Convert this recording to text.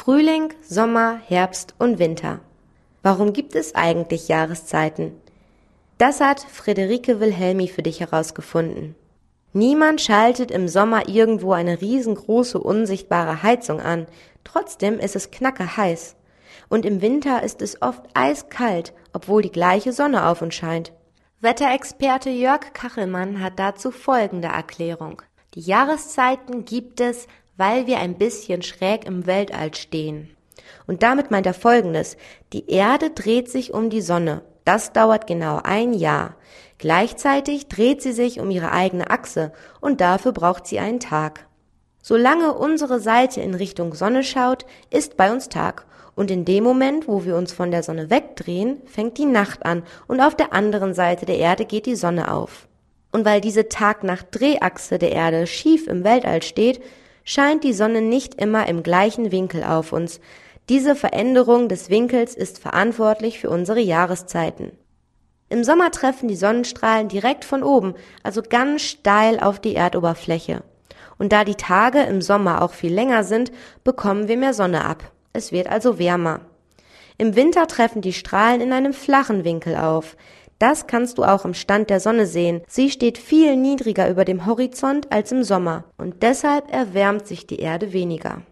Frühling, Sommer, Herbst und Winter. Warum gibt es eigentlich Jahreszeiten? Das hat Friederike Wilhelmi für dich herausgefunden. Niemand schaltet im Sommer irgendwo eine riesengroße, unsichtbare Heizung an. Trotzdem ist es knackeheiß. Und im Winter ist es oft eiskalt, obwohl die gleiche Sonne auf uns scheint. Wetterexperte Jörg Kachelmann hat dazu folgende Erklärung. Die Jahreszeiten gibt es, weil wir ein bisschen schräg im Weltall stehen. Und damit meint er Folgendes: Die Erde dreht sich um die Sonne. Das dauert genau ein Jahr. Gleichzeitig dreht sie sich um ihre eigene Achse und dafür braucht sie einen Tag. Solange unsere Seite in Richtung Sonne schaut, ist bei uns Tag. Und in dem Moment, wo wir uns von der Sonne wegdrehen, fängt die Nacht an und auf der anderen Seite der Erde geht die Sonne auf. Und weil diese Tag-Nacht-Drehachse der Erde schief im Weltall steht, scheint die Sonne nicht immer im gleichen Winkel auf uns. Diese Veränderung des Winkels ist verantwortlich für unsere Jahreszeiten. Im Sommer treffen die Sonnenstrahlen direkt von oben, also ganz steil auf die Erdoberfläche. Und da die Tage im Sommer auch viel länger sind, bekommen wir mehr Sonne ab. Es wird also wärmer. Im Winter treffen die Strahlen in einem flachen Winkel auf. Das kannst du auch im Stand der Sonne sehen. Sie steht viel niedriger über dem Horizont als im Sommer und deshalb erwärmt sich die Erde weniger.